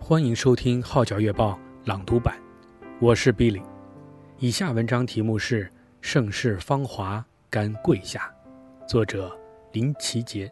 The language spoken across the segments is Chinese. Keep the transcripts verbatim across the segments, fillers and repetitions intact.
欢迎收听《号角月报》朗读版，我是 Billy。以下文章题目是《盛世芳华甘跪下》，作者林奇杰。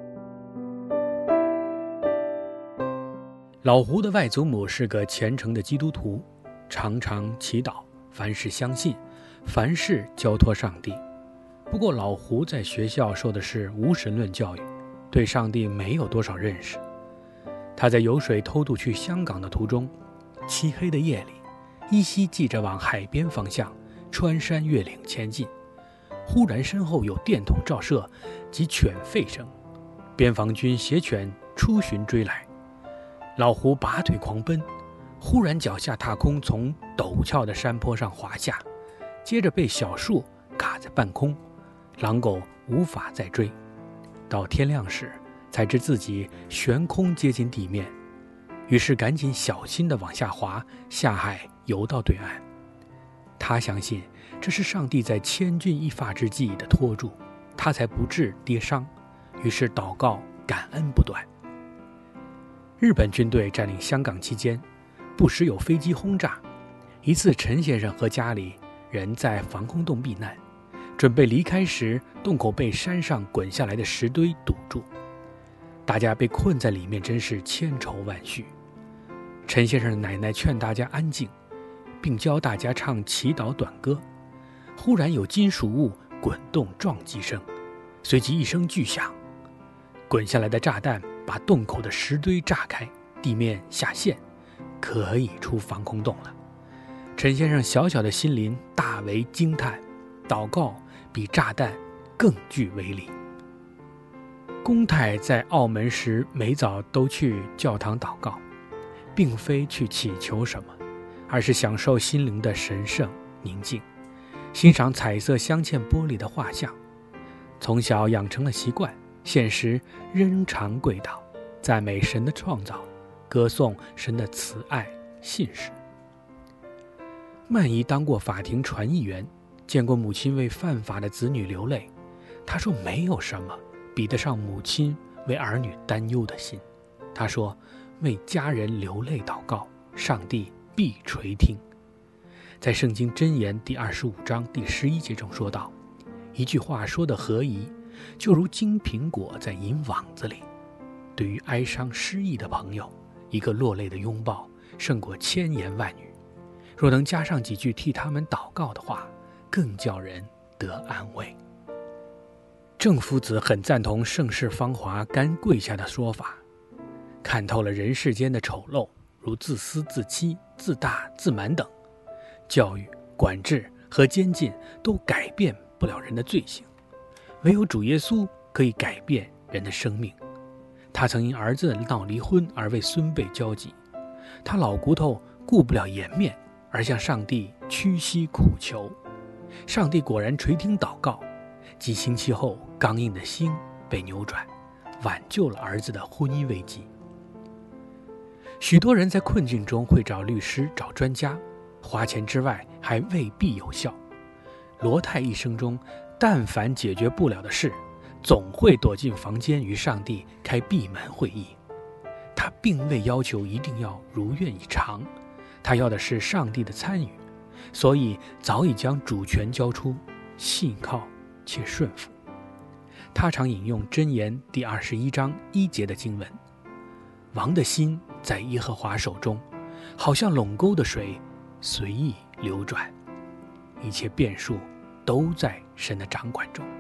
老胡的外祖母是个虔诚的基督徒，常常祈祷，凡事相信，凡事交托上帝。不过老胡在学校受的是无神论教育，对上帝没有多少认识。他在游水偷渡去香港的途中，漆黑的夜里，依稀记着往海边方向穿山越岭前进。忽然身后有电筒照射及犬吠声，边防军携犬出巡追来。老胡拔腿狂奔，忽然脚下踏空，从陡峭的山坡上滑下，接着被小树卡在半空，狼狗无法再追。到天亮时才知自己悬空接近地面，于是赶紧小心地往下滑，下海游到对岸。他相信这是上帝在千钧一发之际的托住，他才不致跌伤，于是祷告感恩不断。日本军队占领香港期间，不时有飞机轰炸。一次陈先生和家里人在防空洞避难，准备离开时，洞口被山上滚下来的石堆堵住，大家被困在里面，真是千愁万绪。陈先生的奶奶劝大家安静，并教大家唱祈祷短歌。忽然有金属物滚动撞击声，随即一声巨响，滚下来的炸弹把洞口的石堆炸开，地面下陷，可以出防空洞了。陈先生小小的心灵大为惊叹，祷告比炸弹更具威力。公太在澳门时每早都去教堂祷告，并非去祈求什么，而是享受心灵的神圣宁静，欣赏彩色镶嵌玻璃的画像。从小养成了习惯，现时仍常跪祷，赞美神的创造，歌颂神的慈爱信实。曼姨当过法庭传译员，见过母亲为犯法的子女流泪。她说没有什么比得上母亲为儿女担忧的心。她说为家人流泪祷告，上帝必垂听。在圣经箴言第二十五章第十一节中说道，一句话说得合宜，就如金苹果在银网子里。对于哀伤失意的朋友，一个落泪的拥抱胜过千言万语。若能加上几句替他们祷告的话，更叫人得安慰。郑夫子很赞同盛世芳华甘跪下的说法，看透了人世间的丑陋，如自私自欺、自大自满等。教育、管制和监禁都改变不了人的罪行，唯有主耶稣可以改变人的生命。他曾因儿子闹离婚而为孙辈焦急，他老骨头顾不了颜面，而向上帝屈膝苦求。上帝果然垂听祷告，几星期后，刚硬的心被扭转，挽救了儿子的婚姻危机。许多人在困境中会找律师、找专家，花钱之外还未必有效。罗太一生中，但凡解决不了的事，总会躲进房间与上帝开闭门会议。他并未要求一定要如愿以偿，他要的是上帝的参与，所以早已将主权交出，信靠且顺服。他常引用箴言第二十一章一节的经文，王的心在耶和华手中，好像垄沟的水随意流转，一切变数都在神的掌管中。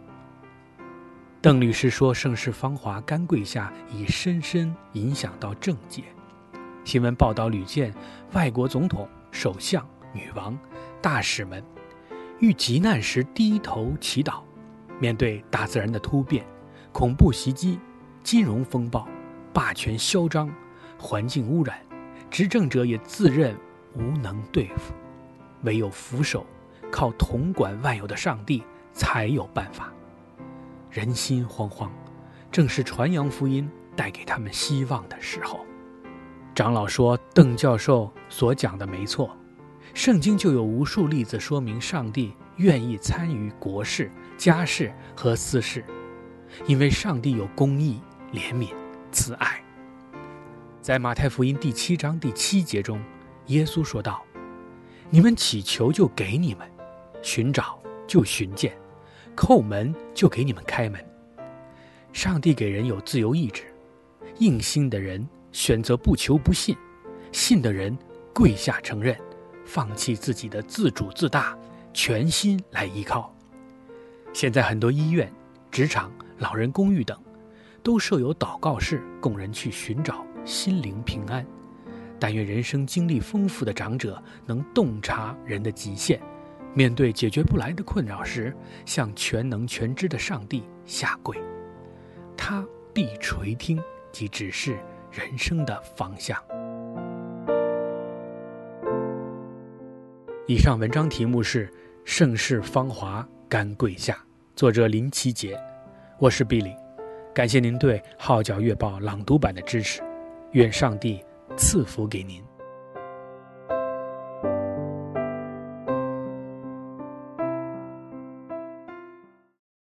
邓律师说盛世芳华甘跪下已深深影响到政界。新闻报道屡见外国总统、首相、女王、大使们遇急难时低头祈祷。面对大自然的突变、恐怖袭击、金融风暴、霸权嚣张、环境污染，执政者也自认无能对付，唯有俯首靠统管万有的上帝才有办法。人心惶惶，正是传扬福音带给他们希望的时候。长老说邓教授所讲的没错，圣经就有无数例子说明上帝愿意参与国事、家事和私事，因为上帝有公义、怜悯、慈爱。 在马太福音第七章第七节中，耶稣说道：你们祈求就给你们，寻找就寻见，叩门就给你们开门。上帝给人有自由意志，硬心的人选择不求不信，信的人跪下承认，放弃自己的自主自大，全心来依靠。现在很多医院、职场、老人公寓等都设有祷告室，供人去寻找心灵平安。但愿人生经历丰富的长者能洞察人的极限，面对解决不来的困扰时，向全能全知的上帝下跪，他必垂听及指示人生的方向。以上文章题目是《盛世芳华甘跪下》，作者林奇杰。我是毕礼，感谢您对《号角月报》朗读版的支持，愿上帝赐福给您。